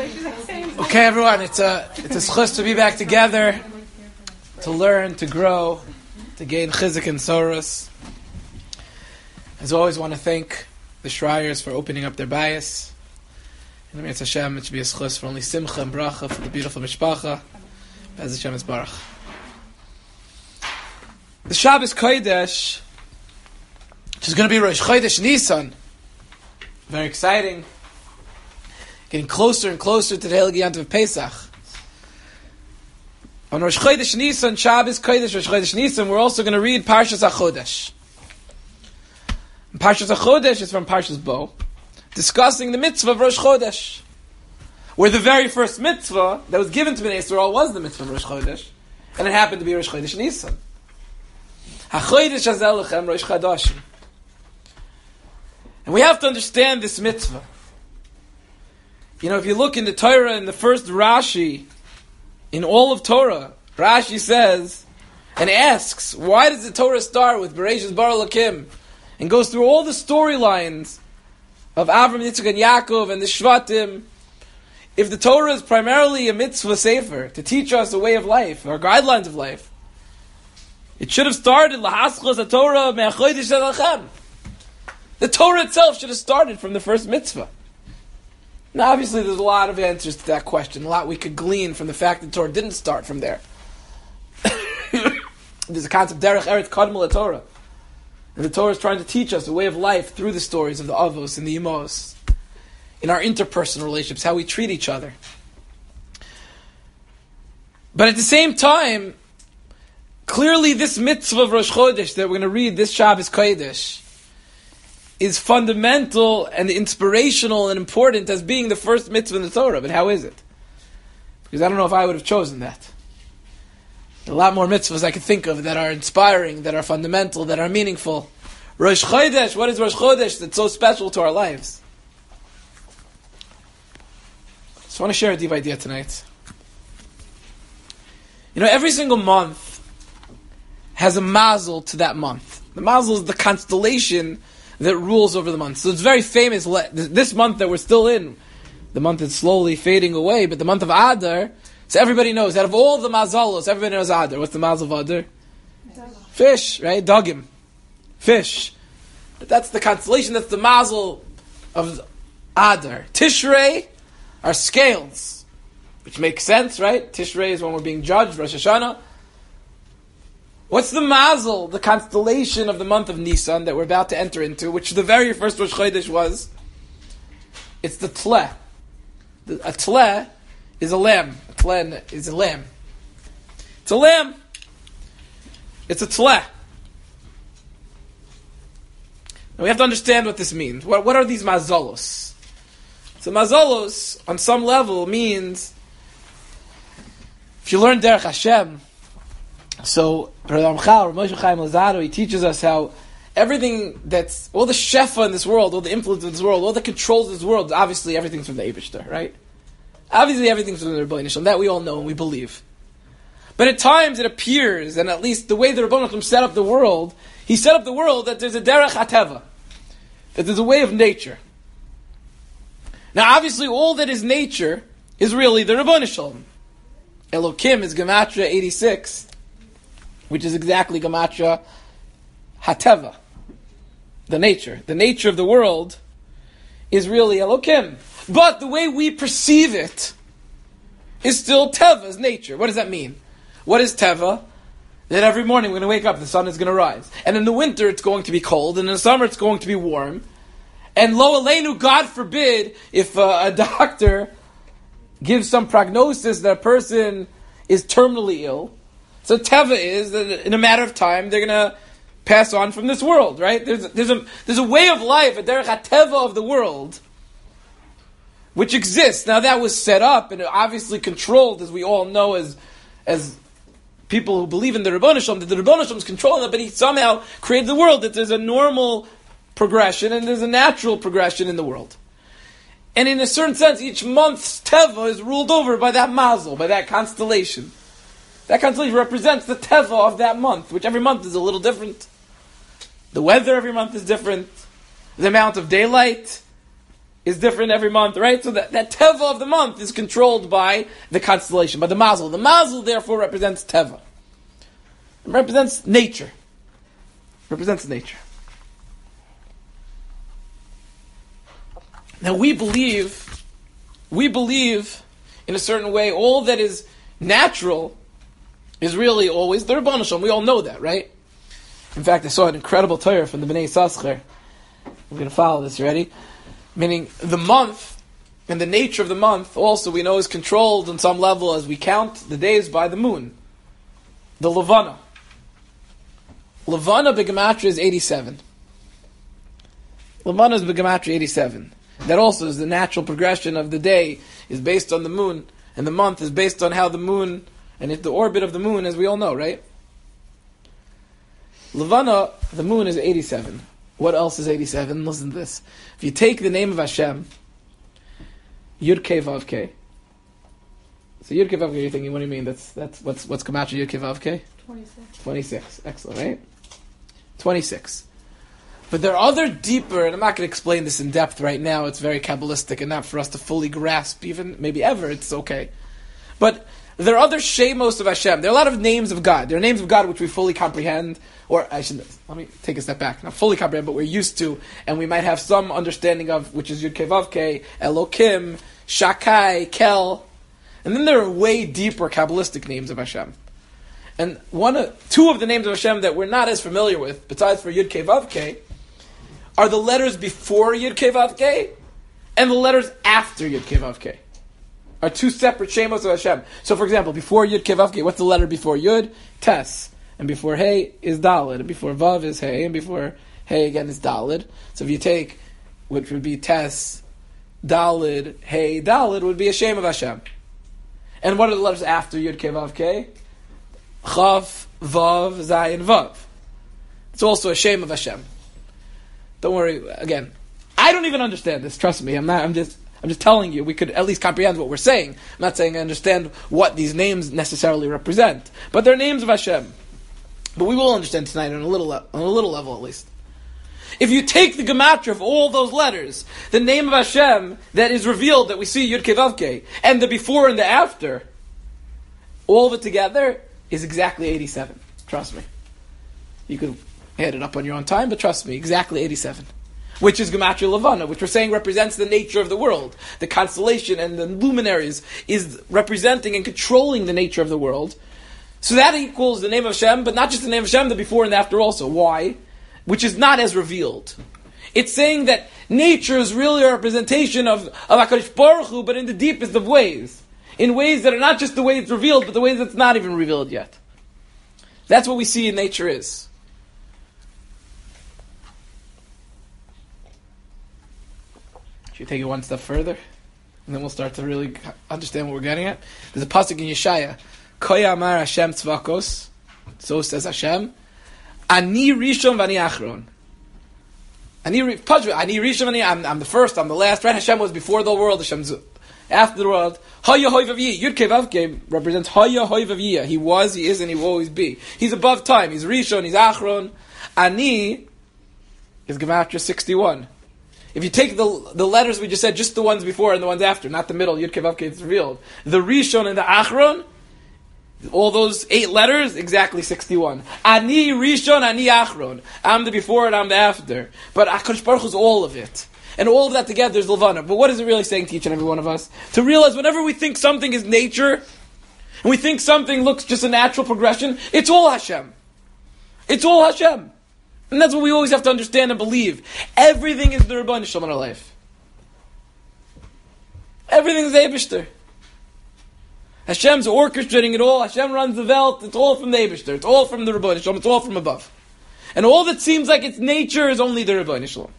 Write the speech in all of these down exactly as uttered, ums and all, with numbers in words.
Okay, everyone, it's a it's a schus to be back together, to learn, to grow, to gain chizuk and soros. As always, want to thank the Schreiers for opening up their bias. And Mir Hashem, it should be a schus for only simcha and bracha for the beautiful mishpacha. Bez Hashem is barach. The Shabbos Kodesh, which is going to be Rosh Chodesh Nisan, very exciting. Getting closer and closer to the Heilige Yom Pesach. On Rosh Chodesh Nisan, Shabbos Kodesh, Rosh Chodesh Nisan, we're also going to read Parshas HaChodesh. And Parshas HaChodesh is from Parshas Bo, discussing the mitzvah of Rosh Chodesh, where the very first mitzvah that was given to Bnei Yisrael was the mitzvah of Rosh Chodesh, and it happened to be Rosh Chodesh Nisan. HaChodesh Hazel Lechem Rosh Chodashim. And we have to understand this mitzvah. You know, if you look in the Torah, in the first Rashi, in all of Torah, Rashi says, and asks, why does the Torah start with Bereshis Bara Elokim, and goes through all the storylines of Avram, Yitzchak, and Yaakov, and the Shvatim. If the Torah is primarily a mitzvah sefer, to teach us a way of life, or guidelines of life, it should have started, Lahaschos HaTorah me'achodesh Elechem. The Torah itself should have started from the first mitzvah. Now, obviously, there's a lot of answers to that question. A lot we could glean from the fact that the Torah didn't start from there. There's a concept, Derech Eretz Kadmol Torah. And the Torah is trying to teach us a way of life through the stories of the Avos and the Imos, in our interpersonal relationships, how we treat each other. But at the same time, clearly this mitzvah of Rosh Chodesh that we're going to read, this Shabbos Kodesh, is fundamental and inspirational and important as being the first mitzvah in the Torah. But how is it? Because I don't know if I would have chosen that. There are a lot more mitzvahs I could think of that are inspiring, that are fundamental, that are meaningful. Rosh Chodesh, what is Rosh Chodesh that's so special to our lives? I just want to share a deep idea tonight. You know, every single month has a mazel to that month. The mazel is the constellation that rules over the month. So it's very famous. This month that we're still in, the month is slowly fading away, but the month of Adar, so everybody knows, out of all the mazalos, everybody knows Adar. What's the mazel of Adar? Fish, right? Dogim. Fish. But that's the constellation, that's the mazel of Adar. Tishrei are scales, which makes sense, right? Tishrei is when we're being judged, Rosh Hashanah. What's the mazel, the constellation of the month of Nisan that we're about to enter into, which the very first Rosh Chodesh was? It's the Tleh. The, a Tleh is a lamb. A Tleh is a lamb. It's a lamb. It's a Tleh. Now we have to understand what this means. What, what are these mazalos? So mazalos, on some level, means, if you learn Derech Hashem, so, Ramchal, Moshe Chaim Lazaro, he teaches us how everything that's, all the shefa in this world, all the influence in this world, all the controls in this world, obviously everything's from the Eibishter, right? Obviously everything's from the Rebbeinu Shalom, that we all know and we believe. But at times it appears, and at least the way the Rebbeinu Shalom set up the world, he set up the world that there's a derech hateva, that there's a way of nature. Now obviously all that is nature is really the Rebbeinu Shalom. Elokim is Gematria eighty-six, which is exactly Gematria Hateva, the nature. The nature of the world is really Elokim. But the way we perceive it is still Teva's nature. What does that mean? What is Teva? That every morning we're going to wake up, the sun is going to rise. And in the winter it's going to be cold, and in the summer it's going to be warm. And lo aleinu, God forbid, if uh, a doctor gives some prognosis that a person is terminally ill, so Teva is that in a matter of time they're going to pass on from this world, right? There's a, there's a there's a way of life, a derech hateva of the world, which exists. Now that was set up and obviously controlled, as we all know, as as people who believe in the Rebbeinu Shalom, that the Rebbeinu Shalom is controlling it, but he somehow created the world that there's a normal progression and there's a natural progression in the world. And in a certain sense, each month's Teva is ruled over by that mazel, by that constellation. That constellation represents the Teva of that month, which every month is a little different. The weather every month is different. The amount of daylight, is different every month, right? So that, that teva of the month is controlled by the constellation, by the mazel. The mazel, therefore, represents teva. It represents nature. It represents nature. Now we believe, we believe in a certain way, all that is natural is really always the Rebbeinu Shalom. We all know that, right? In fact, I saw an incredible Torah from the Bnei Yissaschar. We're going to follow this, ready? Meaning, the month, and the nature of the month, also we know is controlled on some level as we count the days by the moon. The Levana. Levana B'Gematria is eighty-seven. Levana is B'Gematria eighty-seven. That also is the natural progression of the day, is based on the moon, and the month is based on how the moon, and it's the orbit of the moon, as we all know, right? Levana, the moon is eighty-seven. What else is eighty-seven? Listen to this. If you take the name of Hashem, Yud Kei Vav Kei. So Yud Kei Vav Kei, you're thinking, what do you mean? That's that's what's what's Gematria Yud Kei Vav Kei? Twenty-six. Twenty-six. Excellent, right? Twenty-six. But there are other deeper, and I'm not going to explain this in depth right now. It's very Kabbalistic and not for us to fully grasp, even maybe ever. It's okay, but there are other shemos of Hashem. There are a lot of names of God. There are names of God which we fully comprehend, or I should let me take a step back. Not fully comprehend, but we're used to, and we might have some understanding of, which is Yud Kei Vav Kei, Elokim, Shakai, Kel, and then there are way deeper Kabbalistic names of Hashem. And one, of, two of the names of Hashem that we're not as familiar with, besides for Yud Kei Vav Kei, are the letters before Yud Kei Vav Kei and the letters after Yud Kei Vav Kei. Are two separate shemos of Hashem. So, for example, before Yud Kei Vav Kei, what's the letter before Yud? Tes. And before Hey is Daled. And before Vav is Hey. And before Hey again is Daled. So if you take, which would be Tes, Daled, Hey, Daled, would be a shem of Hashem. And what are the letters after Yud Kei Vav Kei? Chav, Vav, Zayin, Vav. It's also a shem of Hashem. Don't worry, again, I don't even understand this, trust me. I'm not, I'm just, I'm just telling you, we could at least comprehend what we're saying. I'm not saying I understand what these names necessarily represent. But they're names of Hashem. But we will understand tonight on a little, le- on a little level at least. If you take the gematria of all those letters, the name of Hashem that is revealed, that we see Yud Kei Vav Kei, and the before and the after, all of it together is exactly eighty-seven. Trust me. You could add it up on your own time, but trust me, exactly eighty-seven. Which is Gematria Levana, which we're saying represents the nature of the world. The constellation and the luminaries is representing and controlling the nature of the world. So that equals the name of Hashem, but not just the name of Hashem, the before and the after also. Why? Which is not as revealed. It's saying that nature is really a representation of, of HaKadosh Baruch Hu, but in the deepest of ways. In ways that are not just the way it's revealed, but the ways that's not even revealed yet. That's what we see in nature is. Should we take it one step further? And then we'll start to really understand what we're getting at. There's a pasuk in Yeshaya. Koya amar Hashem tzvakos. So says Hashem. Ani rishon v'ani achron. Ani rishon v'ani, I'm, I'm the first, I'm the last. Right? Hashem was before the world. Hashem's after the world. Haya hoy v'aviyah. Yud Kei Vav Kei represents Haya hoy v'aviyah. He was, he is, and he will always be. He's above time. He's rishon, he's achron. Ani is Gematria sixty-one. If you take the the letters we just said, just the ones before and the ones after, not the middle, Yud Kei Vav Kei, it's revealed. The Rishon and the Achron, all those eight letters, exactly sixty-one. Ani Rishon, Ani Achron. I'm the before and I'm the after. But HaKadosh Baruch Hu is all of it. And all of that together is Levana. But what is it really saying to each and every one of us? To realize whenever we think something is nature, and we think something looks just a natural progression, it's all Hashem. It's all Hashem. And that's what we always have to understand and believe. Everything is the Rebbeinu Shalom in our life. Everything is the Eibishter. Hashem's orchestrating it all. Hashem runs the Welt. It's all from the Eibishter. It's all from the Rebbeinu Shalom. It's all from above. And all that seems like it's nature is only the Rebbeinu Shalom.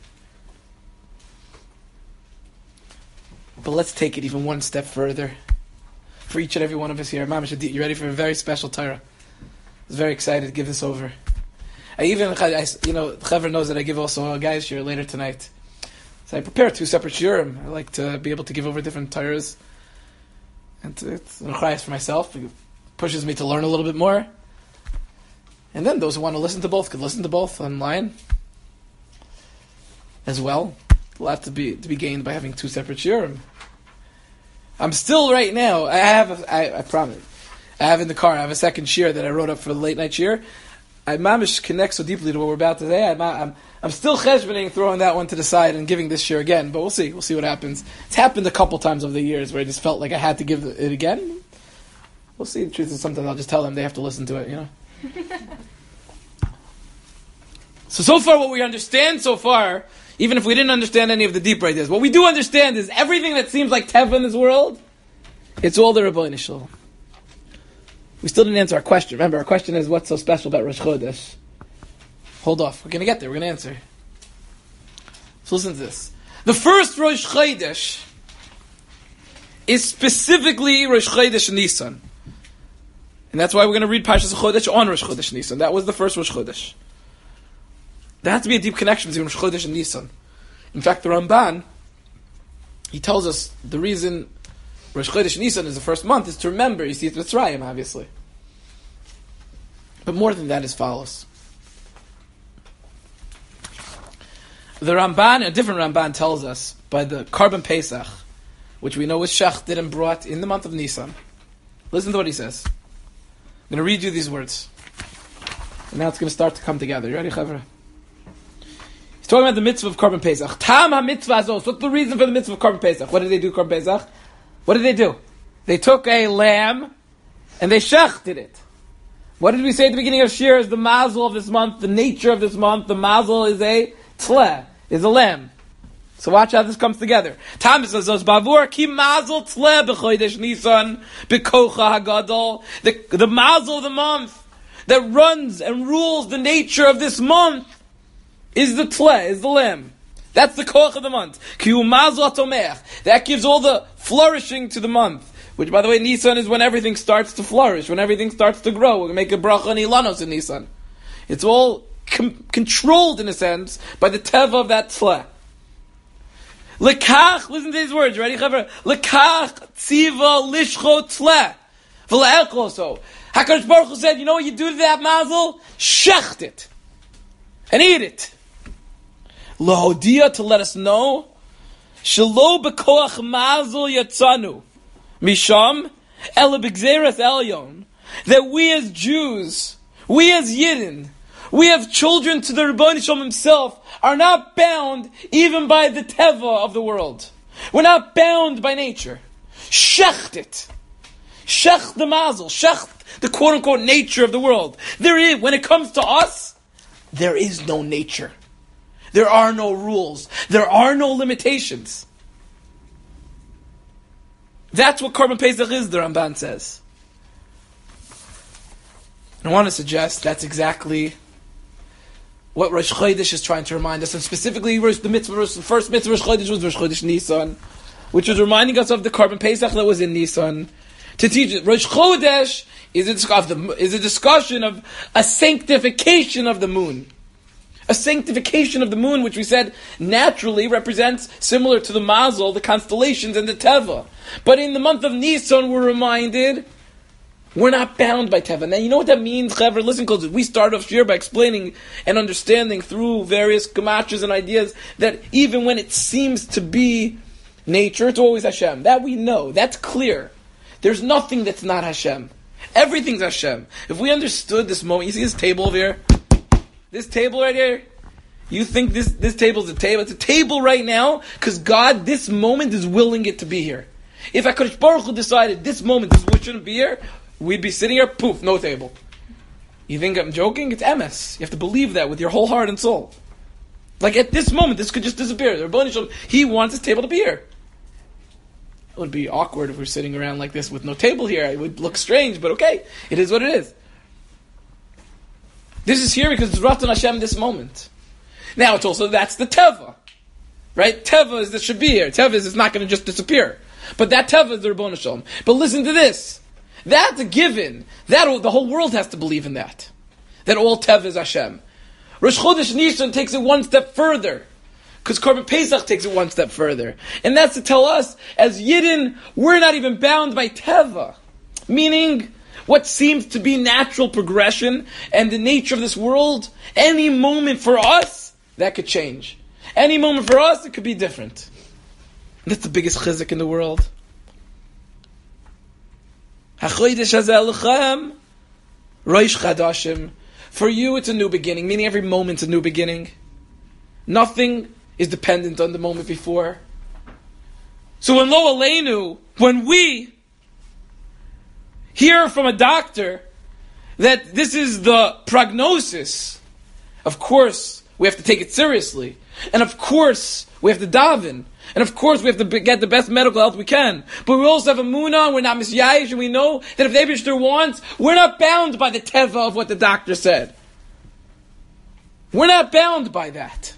But let's take it even one step further. For each and every one of us here. Mamash Adit, you ready for a very special Torah? I was very excited to give this over. I even, I, you know, Chaver knows that I give also a guys shir later tonight. So I prepare two separate shirim. I like to be able to give over different Torahs. And it's an achayas for myself. It pushes me to learn a little bit more. And then those who want to listen to both could listen to both online as well. A lot to be to be gained by having two separate shiurim. I'm still right now. I have. A, I, I promise. I have in the car. I have a second shiur that I wrote up for the late night shiur. I mamish connect so deeply to what we're about to say. I'm I'm, I'm still cheshboning, throwing that one to the side and giving this shiur again. But we'll see. We'll see what happens. It's happened a couple times over the years where I just felt like I had to give it again. We'll see. The truth is, sometimes I'll just tell them they have to listen to it. You know. So so far, what we understand so far. Even if we didn't understand any of the deeper ideas, what we do understand is everything that seems like Teva in this world, it's all the Rabbeinu Shalom. We still didn't answer our question. Remember, our question is, what's so special about Rosh Chodesh? Hold off. We're going to get there. We're going to answer. So listen to this. The first Rosh Chodesh is specifically Rosh Chodesh Nisan. And that's why we're going to read Parshas Chodesh on Rosh Chodesh Nisan. That was the first Rosh Chodesh. There has to be a deep connection between Rosh Chodesh and Nisan. In fact, the Ramban, he tells us the reason Rosh Chodesh Nisan is the first month is to remember Yetziat Mitzrayim, obviously. But more than that is follows. The Ramban, a different Ramban, tells us by the Karban Pesach, which we know was shechted and brought in the month of Nisan. Listen to what he says. I'm going to read you these words. And now it's going to start to come together. You ready, Chavra? He's talking about the mitzvah of Karban Pesach. Tam ha-mitzvah azos. What's the reason for the mitzvah of Karban Pesach? What did they do, Karban Pesach? What did they do? They took a lamb and they shechted it. What did we say at the beginning of Shir is the mazel of this month, the nature of this month? The mazel is a tleh, is a lamb. So watch how this comes together. Tam azos bavur ki mazel tleh b'chodesh Nisan b'kocha hagadol. The the mazel of the month that runs and rules the nature of this month is the tleh, is the lamb. That's the koach of the month. That gives all the flourishing to the month. Which, by the way, Nisan is when everything starts to flourish, when everything starts to grow. We're going to make a bracha and ilanos in Nisan. It's all com- controlled, in a sense, by the teva of that tleh. Lekach, listen to these words, ready, Chaver? Lekach tziva lishcho tleh. V'le'ekloso. HaKadosh Baruch Hu said, you know what you do to that mazel? Shecht it. And eat it. Lahodia, to let us know, Shelo bekoach mazel yatzanu, misham ele b'gzeres elyon, that we as Jews, we as Yidden, we have children to the Rebbeinu Shalom himself, are not bound even by the teva of the world. We're not bound by nature. Shecht it. Shecht the mazel. Shecht the quote-unquote nature of the world. There is, when it comes to us, there is no nature. There are no rules. There are no limitations. That's what Karban Pesach is, the Ramban says. And I want to suggest that's exactly what Rosh Chodesh is trying to remind us. And specifically, the mitzvah, the first mitzvah Rosh Chodesh was Rosh Chodesh Nisan, which was reminding us of the Karban Pesach that was in Nisan. To teach it, Rosh Chodesh is a, is a discussion of a sanctification of the moon. A sanctification of the moon, which we said naturally represents, similar to the mazel, the constellations and the teva. But in the month of Nisan, we're reminded, we're not bound by teva. Now, you know what that means, Chaver? Listen close. We start off here by explaining and understanding through various gemachas and ideas that even when it seems to be nature, it's always Hashem. That we know. That's clear. There's nothing that's not Hashem. Everything's Hashem. If we understood this moment, you see this table over here? This table right here, you think this, this table's a table? It's a table right now because God, this moment, is willing it to be here. If HaKadosh Baruch Hu decided this moment, this wood shouldn't be here, we'd be sitting here, poof, no table. You think I'm joking? It's M S. You have to believe that with your whole heart and soul. Like at this moment, this could just disappear. The Rebbeinu Shalom, he wants his table to be here. It would be awkward if we're sitting around like this with no table here. It would look strange, but okay. It is what it is. This is here because it's Ratan Hashem this moment. Now it's also, that's the Teva. Right? Teva is that should be here. Teva is it's not going to just disappear. But that Teva is the Rebbeinu Shalom. But listen to this. That's a given. That the whole world has to believe in that. That all Teva is Hashem. Rosh Chodesh Nisan takes it one step further. Because Karban Pesach takes it one step further. And that's to tell us, as Yidden, we're not even bound by Teva. Meaning, what seems to be natural progression and the nature of this world, any moment for us, that could change. Any moment for us, it could be different. And that's the biggest chizuk in the world. HaChodesh hazeh lechem Rosh Chadashim. For you, it's a new beginning, meaning every moment's a new beginning. Nothing is dependent on the moment before. So when Lo Aleinu, when we hear from a doctor that this is the prognosis, of course we have to take it seriously. And of course we have to daven. And of course we have to get the best medical health we can. But we also have a munah, and we're not misyayish, and we know that if the Eibishter wants, we're not bound by the teva of what the doctor said. We're not bound by that.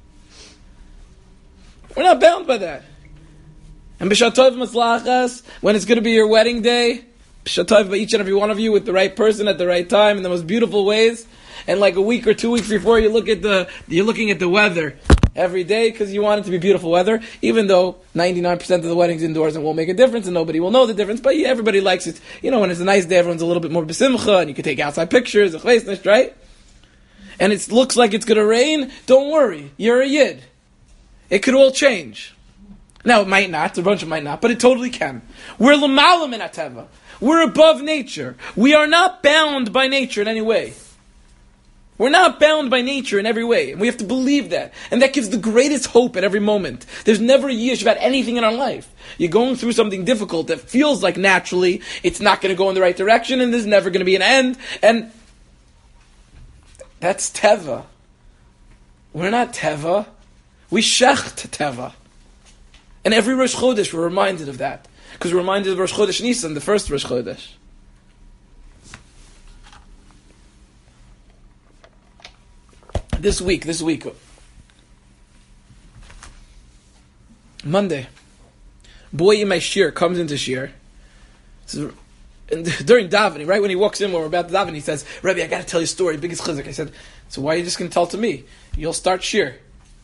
We're not bound by that. And b'shat tov matzlachas, when it's going to be your wedding day, b'shat tov by each and every one of you with the right person at the right time in the most beautiful ways. And like a week or two weeks before, you look at the you're looking at the weather every day because you want it to be beautiful weather. Even though ninety-nine percent of the weddings indoors and won't make a difference, and nobody will know the difference. But yeah, everybody likes it. You know, when it's a nice day, everyone's a little bit more besimcha, and you can take outside pictures, right? And it looks like it's going to rain. Don't worry, you're a yid. It could all change. Now, it might not, a bunch of might not, but it totally can. We're l'malam in ateva. We're above nature. We are not bound by nature in any way. We're not bound by nature in every way. And we have to believe that. And that gives the greatest hope at every moment. There's never a yish about anything in our life. You're going through something difficult that feels like naturally it's not going to go in the right direction, and there's never going to be an end. And that's teva. We're not teva. We shecht teva. And every Rosh Chodesh we're reminded of that. Because we're reminded of Rosh Chodesh Nisan, the first Rosh Chodesh. This week, this week, Monday, boy in my shir comes into shir. So, and during davening, right when he walks in, when we're about to daven, he says, "Rebbe, I got to tell you a story, biggest chizuk." I said, "So why are you just going to tell it to me? You'll start shir."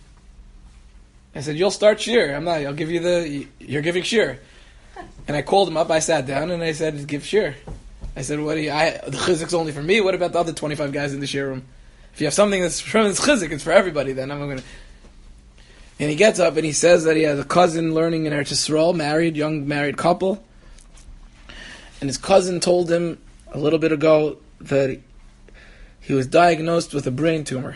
I said, "You'll start shir. I'm not. I'll give you the. You're giving shir." And I called him up. I sat down and I said, "Give shir." I said, "What do you? I, the chizuk's only for me. What about the other twenty-five guys in the shir room? If you have something that's from this chizik, it's for everybody. Then I'm going to." And he gets up and he says that he has a cousin learning in Eretz Yisrael, married, young married couple, and his cousin told him a little bit ago that he, he was diagnosed with a brain tumor.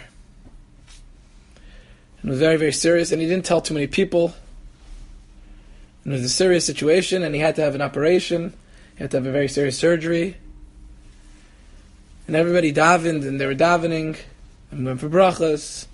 It was very, very serious, and he didn't tell too many people. And it was a serious situation, and he had to have an operation. He had to have a very serious surgery. And everybody davened, and they were davening, and went for brachas.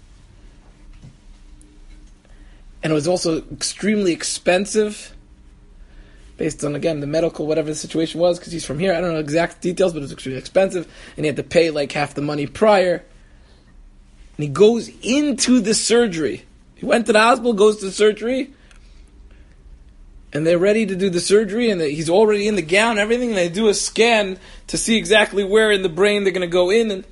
And it was also extremely expensive, based on, again, the medical, whatever the situation was, because he's from here. I don't know exact details, but it was extremely expensive. And he had to pay like half the money prior. And he goes into the surgery. He went to the hospital, goes to the surgery, and they're ready to do the surgery, and he's already in the gown and everything, and they do a scan to see exactly where in the brain they're going to go in, and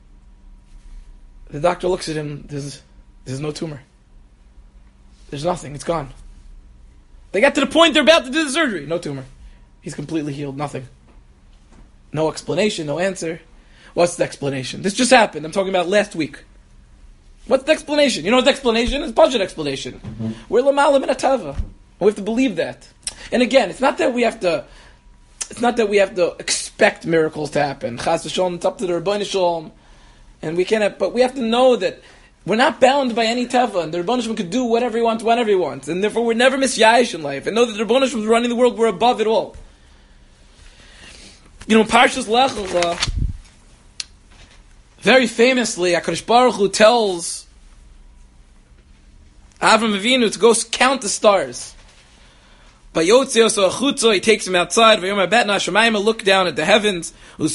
the doctor looks at him, there's, there's no tumor. There's nothing, it's gone. They got to the point they're about to do the surgery, no tumor. He's completely healed, nothing. No explanation, no answer. What's the explanation? This just happened, I'm talking about last week. What's the explanation? You know what the explanation is? Budget explanation. Mm-hmm. We're l'malam in atava. We have to believe that. And again, it's not that we have to it's not that we have to expect miracles to happen. Chas v'sholom, it's up to the Rebbeinu Shalom. And we can't have, but we have to know that we're not bound by any teva, and the Rebbeinu Shalom could do whatever he wants, whenever he wants. And therefore we're never misyayish in life. And know that the Rebbeinu Shalom is running the world, we're above it all. You know, Parshas Lech Lecha, very famously, HaKadosh Baruch Hu tells Avram Avinu to go count the stars. He takes him outside. Look down at the heavens.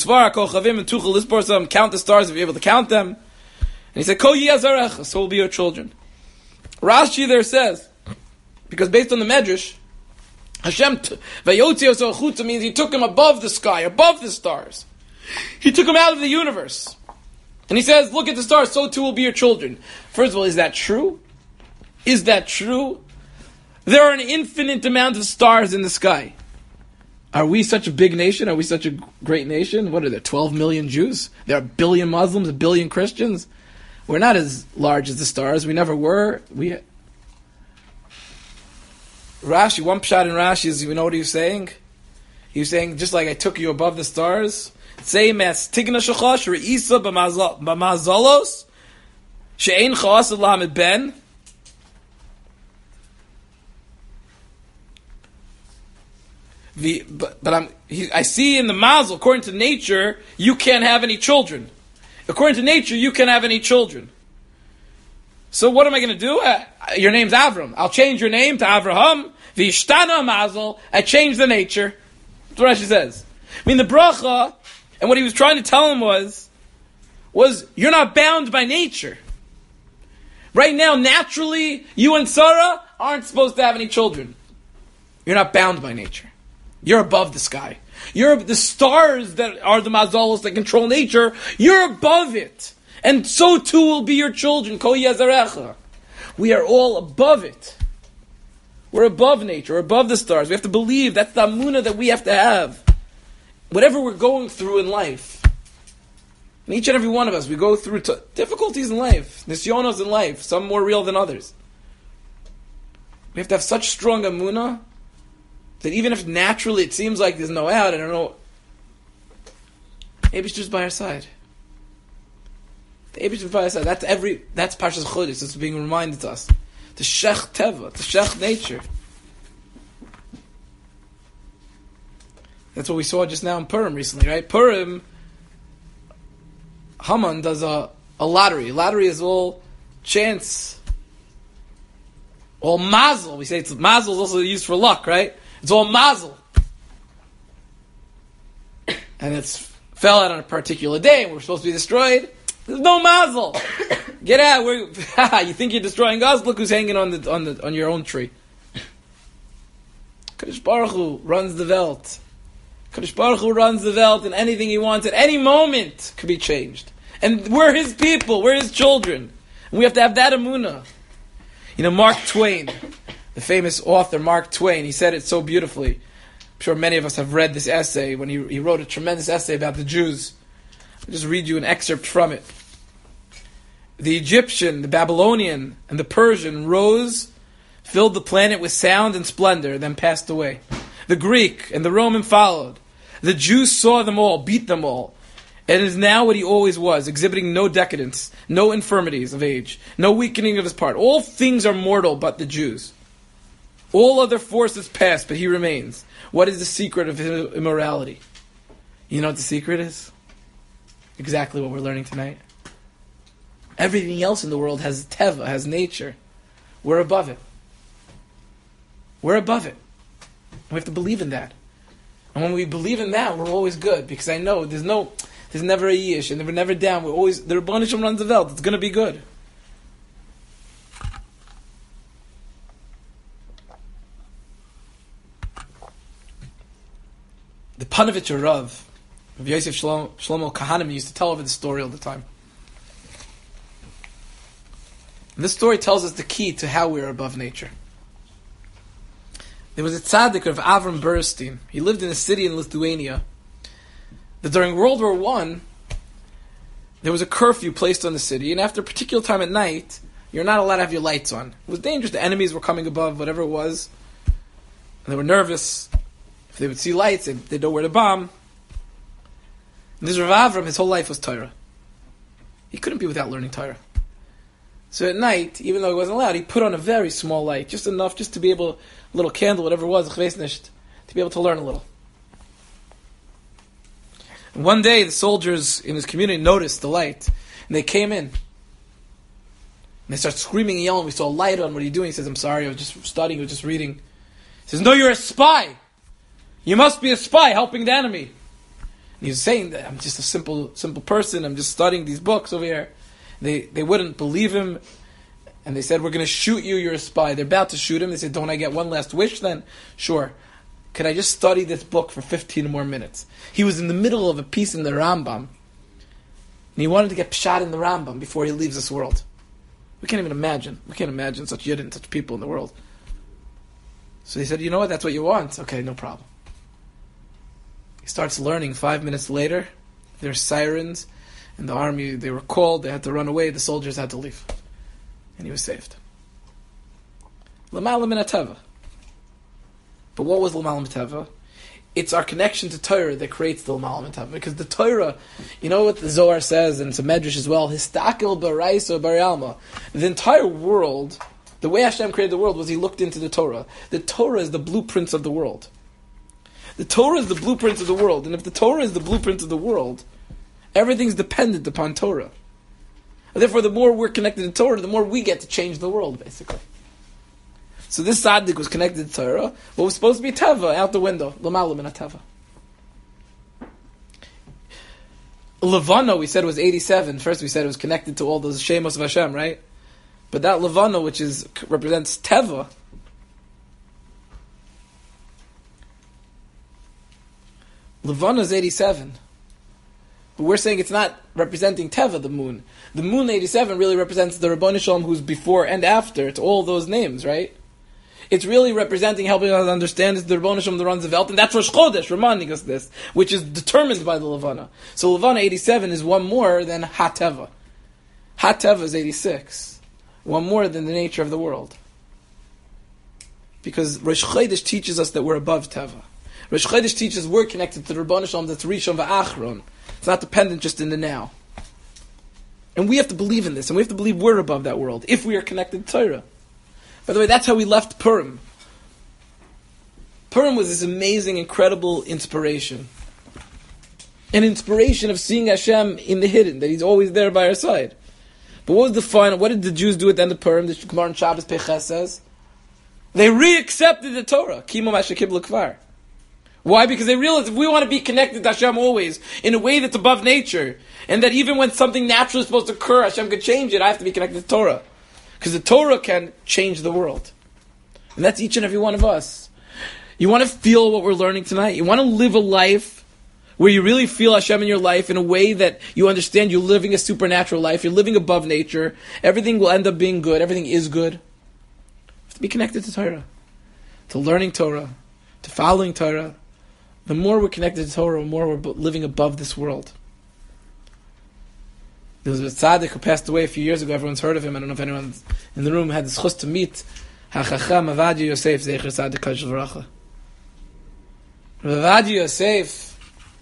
Count the stars if you're able to count them. And he said, so will be your children. Rashi there says, because based on the Medrash, Hashem t- means he took him above the sky, above the stars. He took him out of the universe. And he says, look at the stars, so too will be your children. First of all, is that true? Is that true? There are an infinite amount of stars in the sky. Are we such a big nation? Are we such a great nation? What are there, twelve million Jews? There are a billion Muslims, a billion Christians? We're not as large as the stars. We never were. We Rashi, one pshat in Rashi is, you know what he was saying? He was saying, just like I took you above the stars, same as Tigna Shachash, Re'isa b'mazalos, she'ein cha'as lamed ben. The, but, but I'm, he, I see in the mazel, according to nature, you can't have any children. According to nature, you can't have any children. So what am I going to do? Uh, your name's Avram. I'll change your name to Avraham. V'ishtana mazel. I change the nature. That's what Rashi says. I mean, the bracha, and what he was trying to tell him was, was you're not bound by nature. Right now, naturally, you and Sarah aren't supposed to have any children. You're not bound by nature. You're above the sky. You're the stars that are the mazalos that control nature. You're above it. And so too will be your children. Kol yazarecha. We are all above it. We're above nature. We're above the stars. We have to believe that's the amunah that we have to have. Whatever we're going through in life. And each and every one of us, we go through t- difficulties in life. Nisyonos in life. Some more real than others. We have to have such strong amunah that even if naturally it seems like there's no out, I don't know, Eibushter is by our side. The Eibushter is by our side. That's every. That's Parshas Chodesh. It's being reminded to us. The Shech Teva, the Shech nature. That's what we saw just now in Purim recently, right? Purim, Haman does a, a lottery. Lottery is all chance, all mazel. We say it's mazel is also used for luck, right? It's all mazel. And it's fell out on a particular day and we're supposed to be destroyed. There's no mazel. Get out. We're, you think you're destroying us? Look who's hanging on the on the on your own tree. Kadosh Baruch Hu runs the Welt. Kadosh Baruch Hu runs the Welt, and anything he wants at any moment could be changed. And we're his people. We're his children. And we have to have that emunah. You know, Mark Twain, the famous author Mark Twain, he said it so beautifully. I'm sure many of us have read this essay when he, he wrote a tremendous essay about the Jews. I'll just read you an excerpt from it. The Egyptian, the Babylonian, and the Persian rose, filled the planet with sound and splendor, then passed away. The Greek and the Roman followed. The Jews saw them all, beat them all, and is now what he always was, exhibiting no decadence, no infirmities of age, no weakening of his part. All things are mortal but the Jews. All other forces pass, but he remains. What is the secret of his immorality? You know what the secret is? Exactly what we're learning tonight. Everything else in the world has teva, has nature. We're above it. We're above it. We have to believe in that. And when we believe in that, we're always good. Because I know there's no, there's never a yish, and we're never down. We're always, the Rebbeinu Shem runs the Welt. It's going to be good. The Panovich Rav, Rav Yosef Shlomo, Shlomo Kahanim, used to tell over the story all the time. And this story tells us the key to how we are above nature. There was a tzaddik of Avram Burstein. He lived in a city in Lithuania. That during World War One, there was a curfew placed on the city, and after a particular time at night, you're not allowed to have your lights on. It was dangerous. The enemies were coming above, whatever it was. And they were nervous. If they would see lights, they'd, they'd know where to bomb. And this Rav Avram, his whole life was Torah. He couldn't be without learning Torah. So at night, even though he wasn't allowed, he put on a very small light, just enough just to be able, a little candle, whatever it was, to be able to learn a little. And one day, the soldiers in his community noticed the light, and they came in. And they started screaming and yelling, "We saw a light on, what are you doing?" He says, "I'm sorry, I was just studying, I was just reading." He says, "No, you're a spy! You must be a spy helping the enemy." And he was saying that, "I'm just a simple simple person, I'm just studying these books over here." They they wouldn't believe him, and they said, "We're going to shoot you, you're a spy." They're about to shoot him. They said, "Don't I get one last wish then?" "Sure. Could I just study this book for fifteen more minutes?" He was in the middle of a piece in the Rambam, and he wanted to get pshat in the Rambam before he leaves this world. We can't even imagine. We can't imagine such yidden, such people in the world. So he said, "You know what, that's what you want? Okay, no problem." He starts learning. Five minutes later, there are sirens, And the army, they were called, they had to run away, the soldiers had to leave. And he was saved. L'mala min hateva. But what was l'mala min hateva? It's our connection to Torah that creates the l'mala min hateva. Because the Torah, you know what the Zohar says, and it's a medrash as well, histakel b'raiso b'ralma. The entire world, the way Hashem created the world was He looked into the Torah. The Torah is the blueprints of the world. The Torah is the blueprints of the world. And if the Torah is the blueprint of the world, everything's dependent upon Torah. And therefore, the more we're connected to Torah, the more we get to change the world, basically. So this tzaddik was connected to Torah. What was supposed to be teva, out the window. L'mala min hateva. Levana, we said, was eighty-seven. First we said it was connected to all those shemos of Hashem, right? But that Levana, which is represents teva, Levana is eighty-seven. But we're saying it's not representing Teva, the moon. The moon eighty-seven really represents the Rabbanu Shalom who's before and after. It's all those names, right? It's really representing, helping us understand, is the Rabbanu Shalom that runs the Welt, and that's Rosh Chodesh, reminding us this, which is determined by the Levana. So Levana eighty-seven is one more than HaTeva. HaTeva is eighty-six. One more than the nature of the world. Because Rosh Chodesh teaches us that we're above Teva. Rosh Chodesh teaches we're connected to the Rabbanu Shalom that's Rishon V'Achron. It's not dependent just in the now. And we have to believe in this, and we have to believe we're above that world, if we are connected to Torah. By the way, that's how we left Purim. Purim was this amazing, incredible inspiration. An inspiration of seeing Hashem in the hidden, that He's always there by our side. But what was the final, what did the Jews do at the end of Purim? The Gemara in Shabbos Peches says, they re-accepted the Torah. Kimo Mashakib L'Kvar. Why? Because they realize if we want to be connected to Hashem always, in a way that's above nature, and that even when something natural is supposed to occur, Hashem could change it, I have to be connected to Torah. Because the Torah can change the world. And that's each and every one of us. You want to feel what we're learning tonight? You want to live a life where you really feel Hashem in your life in a way that you understand you're living a supernatural life, you're living above nature, everything will end up being good, everything is good. You have to be connected to Torah, to learning Torah, to following Torah. The more we're connected to Torah, the more we're living above this world. There was a tzaddik who passed away a few years ago. Everyone's heard of him. I don't know if anyone in the room had the schus to meet HaChacham Avadia Yosef Zecher Tzaddik Kashel V'Racha. Avadia Yosef,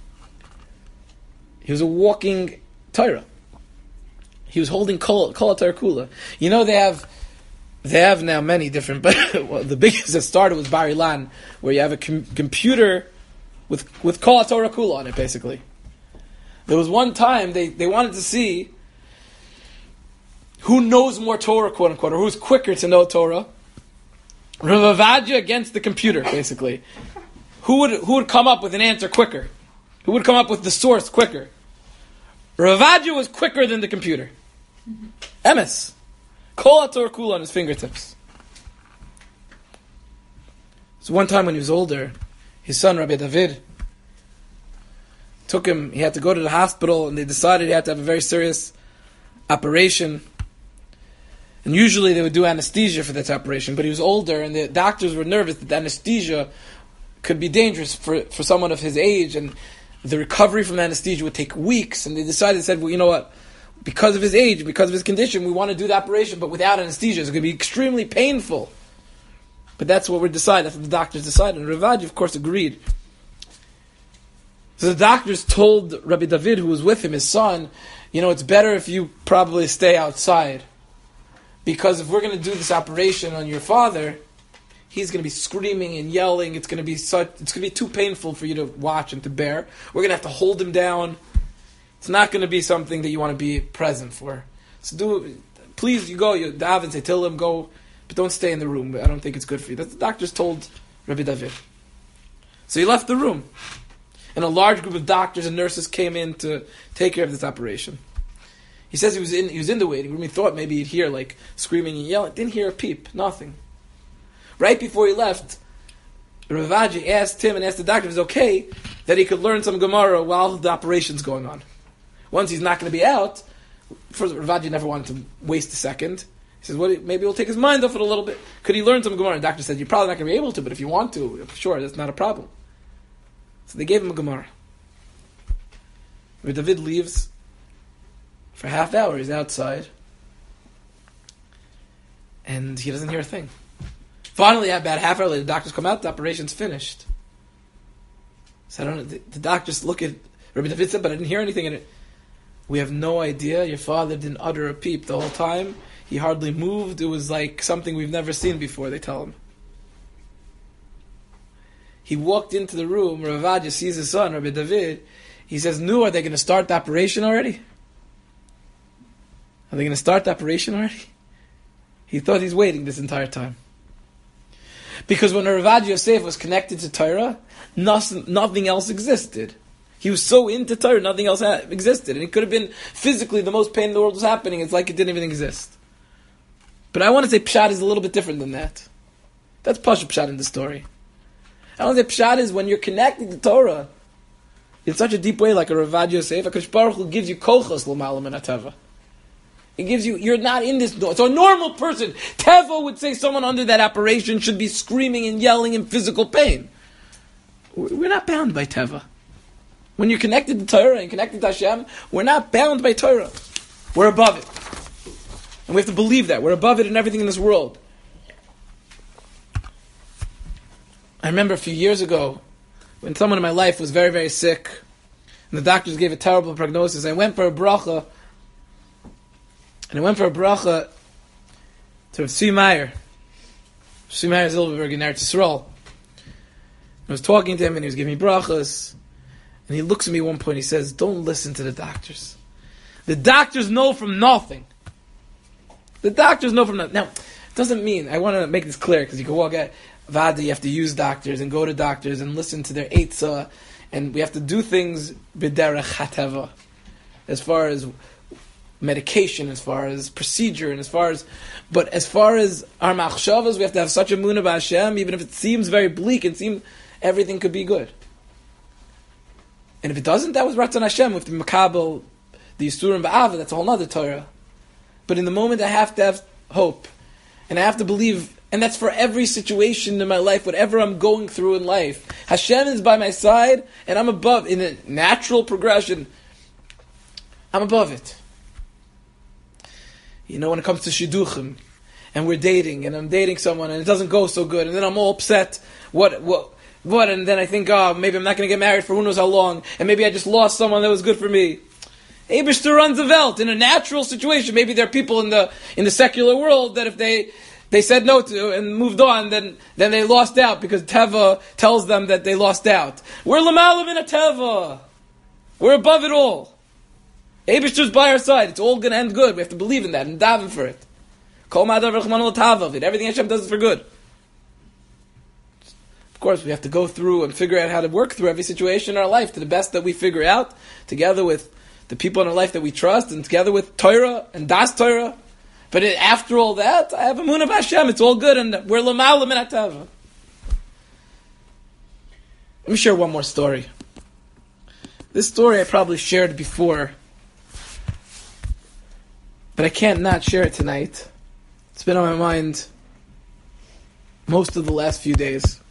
he was a walking Torah. He was holding Kol Torah Kula. You know they have they have now many different, but well, the biggest that started was Bar Ilan, where you have a com- computer with with Kol Torah Kula on it, basically. There was one time they, they wanted to see who knows more Torah, quote unquote, or who's quicker to know Torah. Rav Avadia against the computer, basically. Who would who would come up with an answer quicker? Who would come up with the source quicker? Rav Avadia was quicker than the computer. Emes. Kol Torah Kula on his fingertips. So one time when he was older, his son Rabbi David took him, he had to go to the hospital, and they decided he had to have a very serious operation. And usually they would do anesthesia for that operation, but he was older, and the doctors were nervous that the anesthesia could be dangerous for, for someone of his age, and the recovery from the anesthesia would take weeks, and they decided, said, well, you know what, because of his age, because of his condition, we want to do the operation, but without anesthesia. It's going to be extremely painful. But that's what we decided, that's what the doctors decided. And Rav Avadia, of course, agreed. So the doctors told Rabbi David, who was with him, his son, you know, it's better if you probably stay outside. Because if we're going to do this operation on your father, he's going to be screaming and yelling. It's going to be such, it's going to be too painful for you to watch and to bear. We're going to have to hold him down. It's not going to be something that you want to be present for. So do, please, you go, you daven, say, tell him, go, but don't stay in the room. I don't think it's good for you. That's what the doctors told Rabbi David. So he left the room. And a large group of doctors and nurses came in to take care of this operation. He says he was in he was in the waiting room. He thought maybe he'd hear like screaming and yelling. Didn't hear a peep. Nothing. Right before he left, Rav Avadia asked him and asked the doctor if it was okay that he could learn some Gemara while the operation's going on. Once he's not going to be out, first Rav Avadia never wanted to waste a second. He says, well, maybe he'll take his mind off it a little bit. Could he learn some Gemara? And the doctor said, you're probably not going to be able to, but if you want to, sure, that's not a problem. So they gave him a Gemara. Rabbi David leaves, For a half hour, he's outside. And he doesn't hear a thing. Finally, about a half hour later, the doctors come out, the operation's finished. So I don't know, the, the doctors look at Rabbi David said, but I didn't hear anything in it. We have no idea. Your father didn't utter a peep the whole time. He hardly moved. It was like something we've never seen before, they tell him. He walked into the room, Rav Ovadia sees his son, Rabbi David. He says, "Nu, are they going to start the operation already? Are they going to start the operation already?" He thought he's waiting this entire time. Because when Rav Ovadia Yosef was connected to Torah, nothing, nothing else existed. He was so into Torah, nothing else ha- existed. And it could have been physically the most pain in the world was happening. It's like it didn't even exist. But I want to say Pshat is a little bit different than that. That's Pasha Pshat in the story. I want to say Pshat is when you're connected to Torah in such a deep way, like a Rav Ovadia Yosef, HaKadosh Baruch Hu gives you kochos l'malam min hateva. It gives you, you're not in this. So a normal person, Teva would say someone under that operation should be screaming and yelling in physical pain. We're not bound by Teva. When you're connected to Torah and connected to Hashem, we're not bound by Torah. We're above it. And we have to believe that. We're above it in everything in this world. I remember a few years ago, when someone in my life was very, very sick, and the doctors gave a terrible prognosis, I went for a bracha, and I went for a bracha to Rav Tzvi Meyer. Tzvi Meyer Zilberberg in Eretz Yisrael. I was talking to him, and he was giving me brachas, and he looks at me at one point, he says, "Don't listen to the doctors. The doctors know from nothing. The doctors know from nothing." Now, it doesn't mean, I want to make this clear, because you can walk out, Vada, you have to use doctors and go to doctors and listen to their eitzah, and we have to do things b'derech hateva, as far as medication, as far as procedure, and as far as, but as far as our machshavas, we have to have such a munah b'Hashem, even if it seems very bleak and seems everything could be good. And if it doesn't, that was Ratzon Hashem, with the makabel, the Yisurim ba'ava, that's a whole other Torah. But in the moment, I have to have hope, and I have to believe. And that's for every situation in my life, whatever I'm going through in life. Hashem is by my side, and I'm above. In a natural progression, I'm above it. You know, when it comes to shidduchim, and we're dating, and I'm dating someone, and it doesn't go so good, and then I'm all upset. What, what, what? And then I think, oh, maybe I'm not going to get married for who knows how long, and maybe I just lost someone that was good for me. Eibishter runs the Welt. In a natural situation, maybe there are people in the in the secular world that if they They said no to and moved on, then then they lost out because Teva tells them that they lost out. We're Lamalam in a Teva. We're above it all. Eibishter's by our side. It's all going to end good. We have to believe in that and daven for it. Kol ma'adav rechman l'tavav. Everything Hashem does is for good. Of course, we have to go through and figure out how to work through every situation in our life to the best that we figure out, together with the people in our life that we trust, and together with Torah and Das Torah. But after all that, I have a munah b'Hashem. It's all good, and we're l'malam min hateva. Let me share one more story. This story I probably shared before, but I can't not share it tonight. It's been on my mind most of the last few days.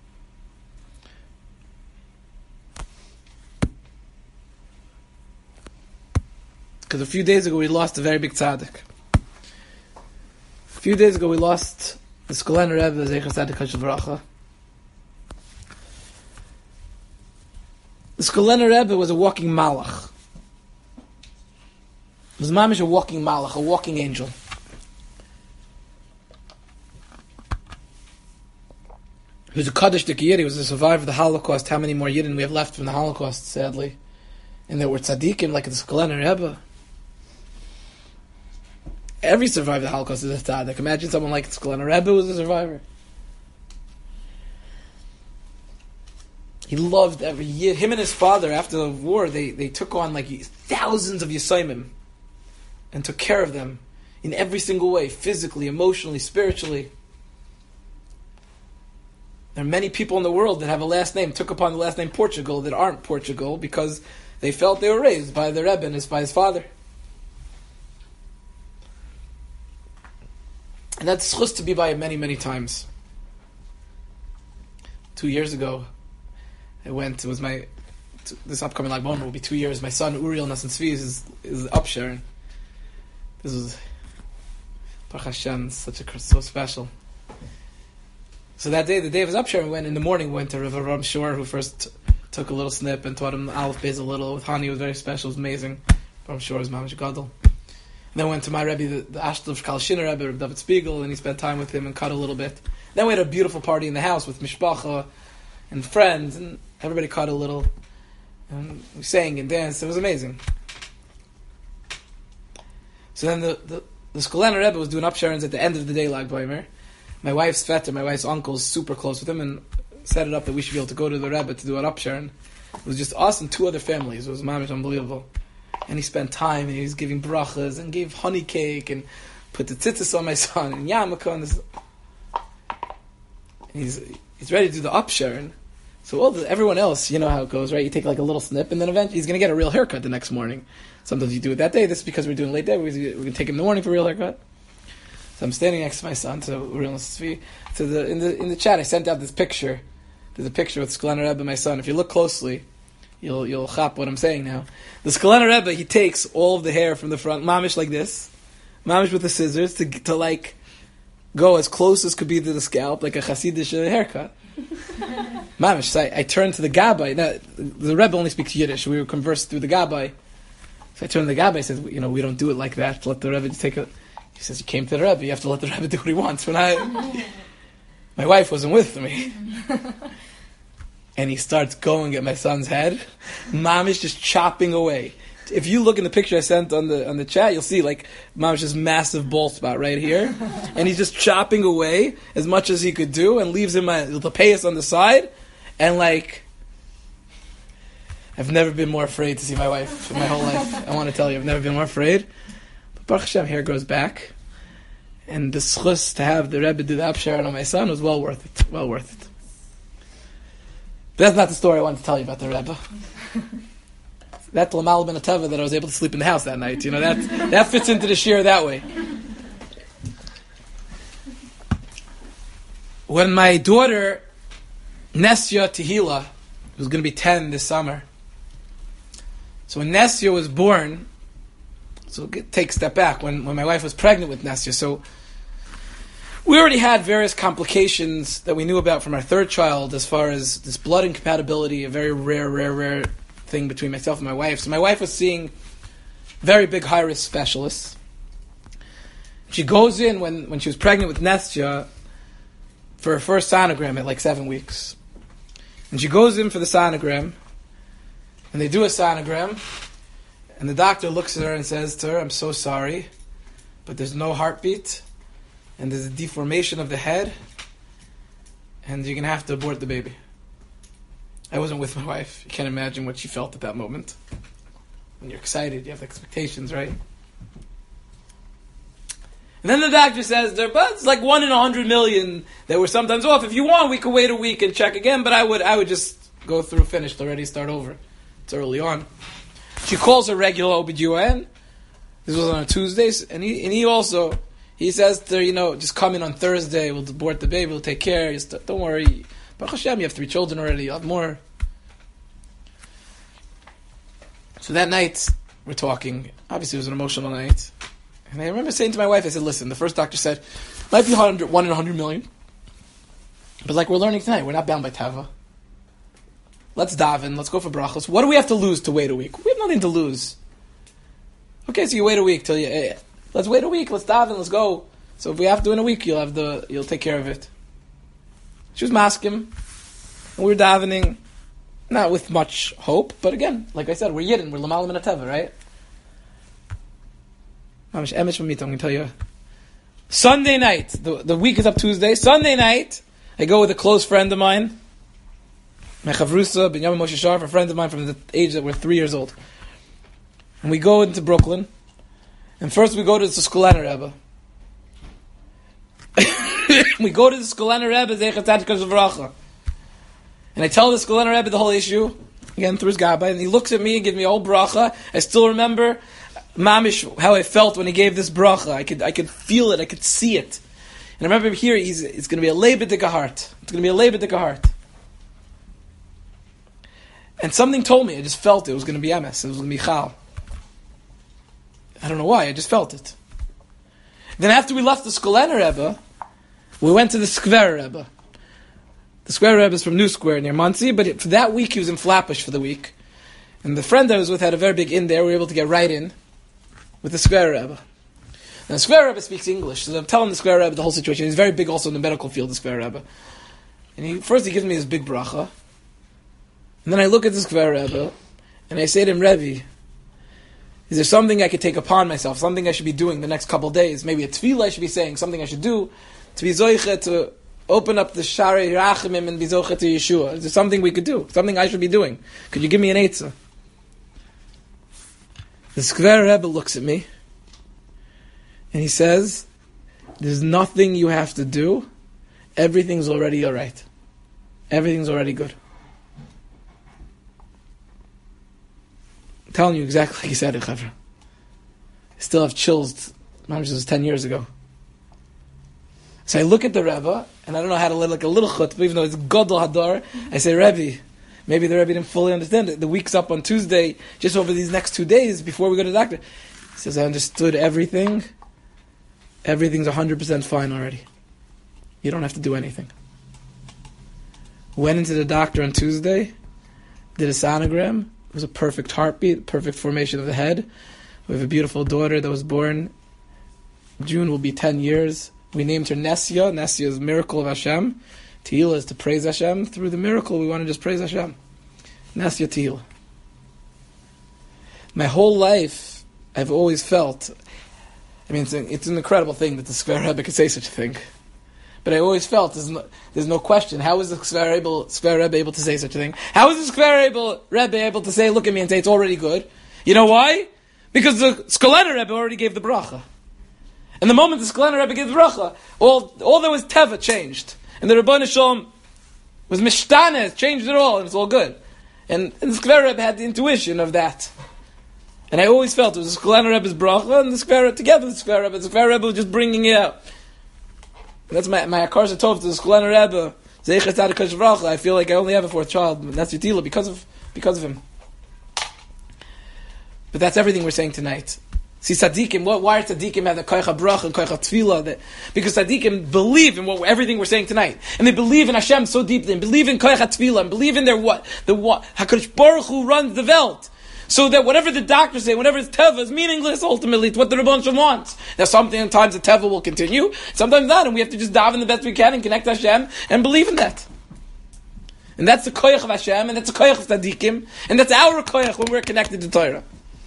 Because a few days ago we lost a very big tzaddik. A few days ago we lost the Skolener Rebbe, Zecher Tzaddik Hashel V'racha. The Skolener Rebbe was a walking malach. He was mamish a walking malach, a walking angel. He was a Kaddish Yid. He was a survivor of the Holocaust. How many more Yidden we have left from the Holocaust, sadly? And there were tzaddikim like the Skolener Rebbe. Every survivor of the Holocaust is a tzaddik. Imagine someone like Skolener Rebbe was a survivor. He loved every Yid. Him and his father, after the war, they, they took on like thousands of Yisayimim and took care of them in every single way, physically, emotionally, spiritually. There are many people in the world that have a last name, took upon the last name Portugal, that aren't Portugal because they felt they were raised by the Rebbe and his, by his father. And that's supposed to be by many, many times. Two years ago, I went, it was my, this upcoming Lag BaOmer will be two years, my son Uriel Nassan Tzvi is, is upshare. This was Baruch Hashem, such a so special. So that day, the day of his upshare, we went in the morning. We went to Rav Ram Shor, who first took a little snip and taught him the Aleph Beis a little with honey. It was very special. It was amazing. Ram Shor is Mamash Gadol. And then went to my Rebbe, the, the Ashdov Kalshiner Rebbe, Reb David Spiegel, and he spent time with him and cut a little bit. Then we had a beautiful party in the house with Mishpacha and friends, and everybody cut a little. And we sang and danced. It was amazing. So then the the, the Skolener Rebbe was doing upsharons at the end of the day, Lag Baimer. My wife's vetter, my wife's uncle, is super close with him, and set it up that we should be able to go to the Rebbe to do an upsharon. It was just us and two other families. It was mamish unbelievable. And he spent time, and he was giving brachas, and gave honey cake, and put the tzitzis on my son, and yarmulke on this. And he's he's ready to do the upsharon. So all the, everyone else, you know how it goes, right? You take like a little snip, and then eventually he's going to get a real haircut the next morning. Sometimes you do it that day. This is because we're doing late day. We're going to take him in the morning for a real haircut. So I'm standing next to my son. So real So the in the in the chat, I sent out this picture. There's a picture with Skolener Rebbe and my son. If you look closely, you'll you'll chop what I'm saying now. The Skolener Rebbe, he takes all of the hair from the front, mamish like this, mamish with the scissors to to like go as close as could be to the scalp, like a Hasidic haircut. Mamish. So I, I turned to the Gabbai. Now, the Rebbe only speaks Yiddish. We were conversing through the Gabbai. So I turned to the Gabbai. I said, you know, we don't do it like that. Let the Rebbe take a. He says, you came to the Rebbe. You have to let the Rebbe do what he wants. When I, my wife wasn't with me, and he starts going at my son's head. Mamish just chopping away. If you look in the picture I sent on the on the chat, you'll see like Mamish's massive bald spot right here, and he's just chopping away as much as he could do, and leaves him a, the payas on the side, and like I've never been more afraid to see my wife in my whole life. I want to tell you, I've never been more afraid. But Baruch Hashem, hair grows back, and the schus to have the Rebbe do the upsharon on my son was well worth it. Well worth it. But that's not the story I wanted to tell you about the Rebbe. That Lamal ben Atava that I was able to sleep in the house that night, you know, that that fits into the shir that way. When my daughter Nesya Tehila was going to be ten this summer, so when Nesya was born, so take a step back. When when my wife was pregnant with Nesya, so we already had various complications that we knew about from our third child, as far as this blood incompatibility, a very rare, rare, rare thing between myself and my wife. So my wife was seeing very big high risk specialists. She goes in when, when she was pregnant with Nestya for her first sonogram at like seven weeks. And she goes in for the sonogram, and they do a sonogram, and the doctor looks at her and says to her, I'm so sorry, but there's no heartbeat, and there's a deformation of the head, and you're going to have to abort the baby. I wasn't with my wife. You can't imagine what she felt at that moment. When you're excited, you have expectations, right? And then the doctor says, there, but it's like one in a hundred million that we're sometimes off. If you want, we could wait a week and check again, but I would I would just go through, finished already, start over. It's early on. She calls her regular O B G Y N. This was on a Tuesday, and he and he also, he says to her, you know, just come in on Thursday, we'll abort the baby, we'll take care, just, don't worry. Baruch Hashem, you have three children already, you'll have more. So that night, we're talking. Obviously, it was an emotional night. And I remember saying to my wife, I said, listen, the first doctor said, might be one in a hundred million. But like we're learning tonight, we're not bound by Tava. Let's daven, let's go for brachos. What do we have to lose to wait a week? We have nothing to lose. Okay, so you wait a week till you, hey, let's wait a week, let's daven, let's go. So if we have to do in a week, you'll have the, you'll take care of it. She was masking, and we were davening, not with much hope, but again, like I said, we're Yidden, we're Lamal Ben Atava, right? I'm going to tell you. Sunday night, the, the week is up Tuesday, Sunday night, I go with a close friend of mine, my Chavrusa, Ben Yom Moshe Sharf, a friend of mine from the age that we're three years old. And we go into Brooklyn, and first we go to the Skolener Rebbe. We go to the Skolener Rebbe, Zeichat Tzaddik V'Vracha. And I tell the Skolener Rebbe the whole issue, again through his gabbai, and he looks at me and gives me a whole bracha. I still remember, mamish, how I felt when he gave this bracha. I could I could feel it, I could see it. And I remember here, he's, it's going to be a leibedik heart. It's going to be a leibedik heart. And something told me, I just felt it, it was going to be emes, it was going to be chal. I don't know why, I just felt it. Then after we left the Skolener Rebbe, we went to the Skver Rebbe. The Square Rebbe is from New Square near Monsey, but it, for that week he was in Flatbush for the week. And the friend I was with had a very big inn there. We were able to get right in with the Square Rebbe. Now the Square Rebbe speaks English, so I'm telling the Square Rebbe the whole situation. He's very big also in the medical field, the Square Rebbe. And he, first he gives me his big bracha. And then I look at the Square Rebbe, and I say to him, Rebbe, is there something I could take upon myself, something I should be doing the next couple of days? Maybe a tefillah I should be saying, something I should do to be zoiche, to open up the Sharei Rachimim and be zoiche to Yeshua. Is there something we could do? Something I should be doing? Could you give me an eitzah? The Square Rebbe looks at me, and he says, there's nothing you have to do. Everything's already all right. Everything's already good. I'm telling you exactly like he said it, Chavra. I still have chills. Mamish, this was ten years ago. So I look at the Rebbe, and I don't know how to let like a little chut, but even though it's Godel Hadar, I say, Rebbe, maybe the Rebbe didn't fully understand it. The week's up on Tuesday, just over these next two days before we go to the doctor. He says, I understood everything. Everything's one hundred percent fine already. You don't have to do anything. Went into the doctor on Tuesday, did a sonogram. It was a perfect heartbeat, perfect formation of the head. We have a beautiful daughter that was born. June will be ten years. We named her Nessia. Nessia is miracle of Hashem. Tehillah is to praise Hashem. Through the miracle, we want to just praise Hashem. Nessia Tehillah. My whole life, I've always felt, I mean, it's an, it's an incredible thing that the Square Rebbe could say such a thing. But I always felt there's no, there's no question. How is the Square able, Square Rebbe able to say such a thing? How is the Square able, Rebbe able to say, look at me and say it's already good? You know why? Because the Skolener Rebbe already gave the bracha. And the moment the Skolener Rebbe gave the bracha, all, all there was Teva changed. And the Rebbeinu Shalom was Mishtana, changed it all, and it's all good. And, and the Square Rebbe had the intuition of that. And I always felt it was the Skolener Rebbe's bracha and the Square Rebbe together, the Square Rebbe. The Square Rebbe was just bringing it out. And that's my my Akar Tov to the Skolener Rebbe. Zeichet Tzaddik Kodesh Baruch Hu. I feel like I only have a fourth child, and that's Yetila because of because of him. But that's everything we're saying tonight. See, tzaddikim, what, why are tzaddikim have the koich habracha and koich tefillah? That, because tzaddikim believe in what everything we're saying tonight, and they believe in Hashem so deeply, and believe in koich tefillah, and believe in their what the what Hakadosh Baruch Hu runs the Welt. So that whatever the doctors say, whatever is teva, is meaningless ultimately. It's what the Rebbeinu Shalom wants. Now sometimes the teva will continue, sometimes not, and we have to just daven the best we can and connect to Hashem and believe in that. And that's the koich of Hashem, and that's the koich of tzaddikim, and that's our koich when we're connected to Torah.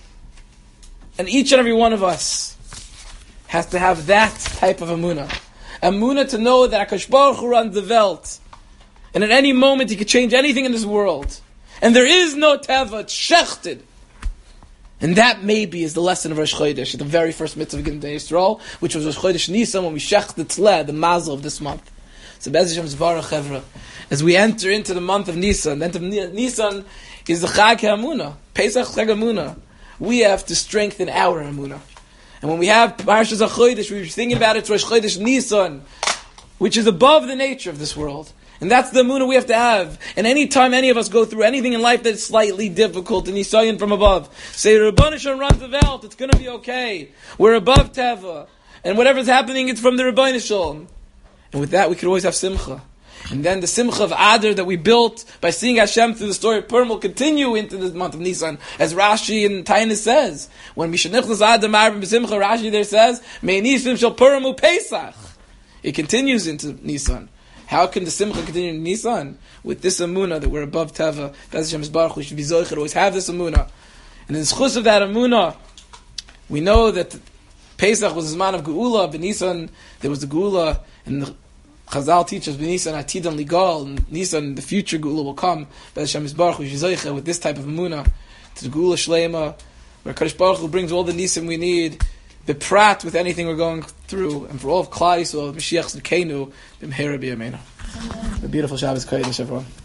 And each and every one of us has to have that type of emunah. Emunah to know that HaKadosh Baruch Hu runs the Welt. And at any moment he could change anything in this world. And there is no teva, it's shechted. And that maybe is the lesson of Rosh Chodesh, the very first mitzvah of Gimel Yisrael, which was Rosh Chodesh Nisan, when we shech the tzleh, the mazel of this month. So Be'ez Hashem's Varach Chevra. As we enter into the month of Nisan, the month of Nisan is the Chag HaEmunah, Pesach Chag HaEmunah. We have to strengthen our emunah. And when we have Parshas HaChodesh, we're thinking about it, Rosh Chodesh Nisan, which is above the nature of this world. And that's the emunah we have to have. And any time any of us go through anything in life that's slightly difficult, and Nisayan from above, say, Rebbeinu Shalom runs the Welt, it's going to be okay. We're above Teva. And whatever's happening, it's from the Rebbeinu Shalom. And with that, we could always have simcha. And then the simcha of Adar that we built by seeing Hashem through the story of Purim will continue into the month of Nisan. As Rashi and Tainus says, when Mishanichlas Adar Ma'arvim B'Simcha, Rashi there says, Mei Nisim Shel Purim U Pesach. It continues into Nisan. How can the simcha continue in Nisan? With this emunah that we're above Teva, Be'ez Hashem's Baruch, we should be zoicher, always have this emunah. And in the schus of that emunah, we know that Pesach was the man of Geula, but Nisan, there was the Geula, and the Chazal teaches B'Nisan Atidan Ligal, and Nisan, the future Geula will come. Be'ez Hashem's Baruch, we should be zoicher with this type of emunah, to the Geula Shleima, where Kadosh Baruch Hu brings all the Nisan we need, beprat with anything we're going through, and for all of Klal Yisrael, Mashiach Zidkenu, B'mhera B'yameinu. A beautiful Shabbos Kodesh, everyone.